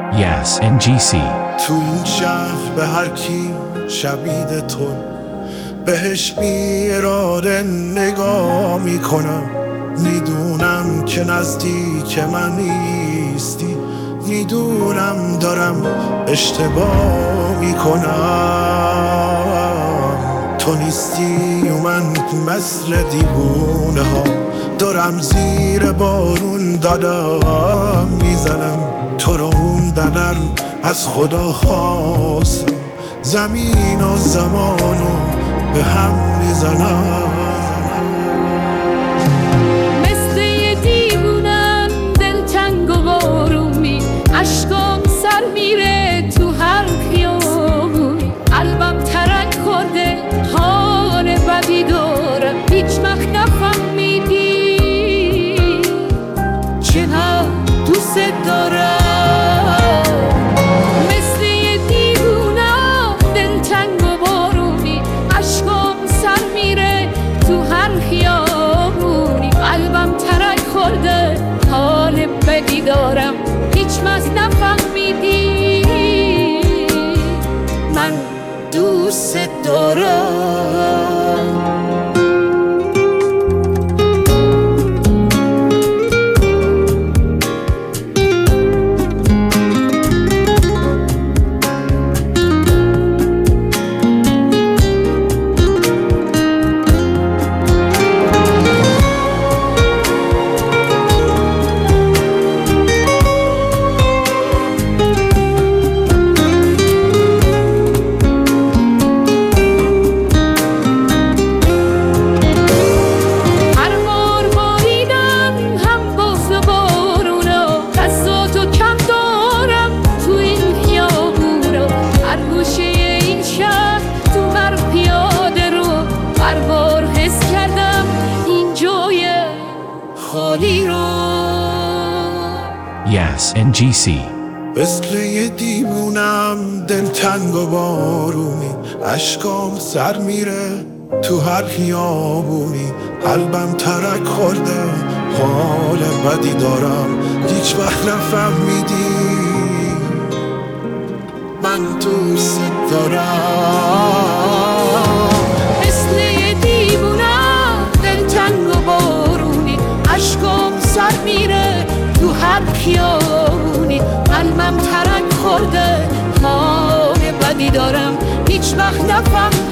Yes NGC. تو این شهر به هر کی شبیه تو بهش بی اراده نگاه میکنم. میدونم که نزدیک من نیستی، میدونم دارم اشتباه میکنم. تو نیستی و من مثل دیوونه ها دارم زیر بارون دادم میزنم. تو رو موندنم از خدا خواستم، زمین و زمانو به هم میزنم. مثل یه دیوونم دلتنگ و بارونی، اشکام سر میره تو هر خیابونی. قلبم ترک خورده حال بدی دارم، هیچ وقت نفهمیدی چقدر دوست دارم. مثل یه دیوونم دلتنگ و بارونی، اشکام سر میره تو هر خیابونی. قلبم ترک خورده حال بدی دارم، هیچ وقت نفهمیدی من دوست دارم. Yes NGC. مثل یه دیوونم دلتنگ و بارونی، اشکام سر میره تو هر خیابونی. قلبم ترک خورده حال بدی دارم، هیچ وقت نفهمیدی من دوست دارم. مثل یه دیوونم دلتنگ و بارونی، اشکام سر میره تو هر خیابونی. قلبم ترک خورده حال بدی دارم، هیچ وقت نفهمیدی